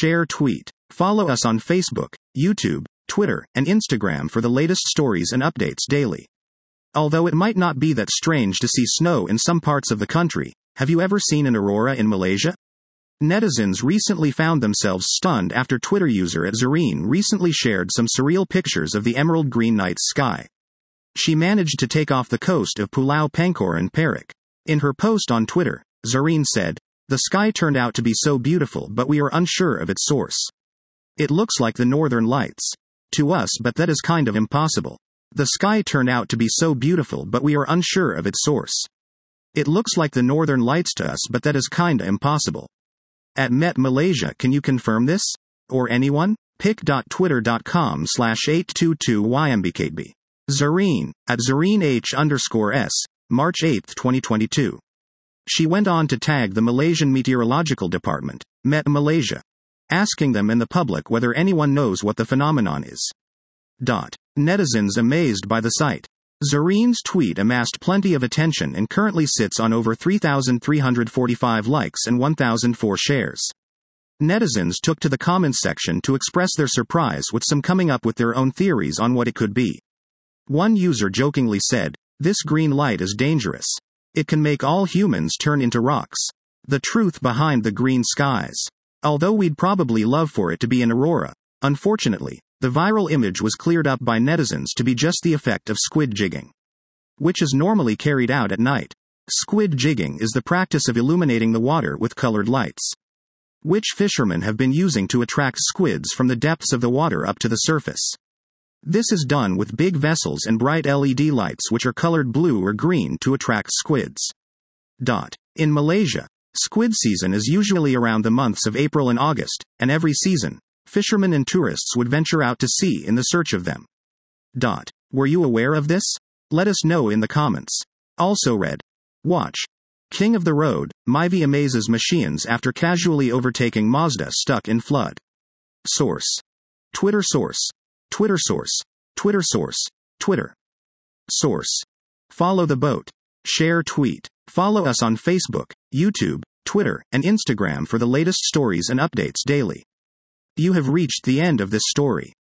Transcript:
share, tweet. Follow us on Facebook, YouTube, Twitter, and Instagram for the latest stories and updates daily. Although it might not be that strange to see snow in some parts of the country, have you ever seen an aurora in Malaysia? Netizens recently found themselves stunned after Twitter user @Zareen recently shared some surreal pictures of the emerald green night sky. She managed to take off the coast of Pulau Pancoran, Perak. In her post on Twitter, Zareen said, "The sky turned out to be so beautiful, but we are unsure of its source. It looks like the northern lights to us, but that is kind of impossible. The sky turned out to be so beautiful, but we are unsure of its source. It looks like the northern lights to us, but that is kinda impossible." At Met Malaysia, can you confirm this? Or anyone? pic.twitter.com/822ymbkb. Zareen, @ZareenH_S, March 8, 2022. She went on to tag the Malaysian Meteorological Department, Met Malaysia, asking them and the public whether anyone knows what the phenomenon is. Netizens amazed by the sight. Zareen's tweet amassed plenty of attention and currently sits on over 3,345 likes and 1,004 shares. Netizens took to the comments section to express their surprise, with some coming up with their own theories on what it could be. One user jokingly said, "This green light is dangerous. It can make all humans turn into rocks. The truth behind the green skies. Although we'd probably love for it to be an aurora, unfortunately, the viral image was cleared up by netizens to be just the effect of squid jigging, which is normally carried out at night. Squid jigging is the practice of illuminating the water with colored lights, which fishermen have been using to attract squids from the depths of the water up to the surface. This is done with big vessels and bright LED lights which are colored blue or green to attract squids." In Malaysia, squid season is usually around the months of April and August, and every season, fishermen and tourists would venture out to sea in the search of them. Were you aware of this? Let us know in the comments. Also read. Watch. King of the Road, Myvi amazes Malaysians after casually overtaking Mazda stuck in flood. Source. Twitter source. Twitter source. Twitter source. Twitter. Source. Follow the boat. Share, tweet. Follow us on Facebook, YouTube, Twitter, and Instagram for the latest stories and updates daily. You have reached the end of this story.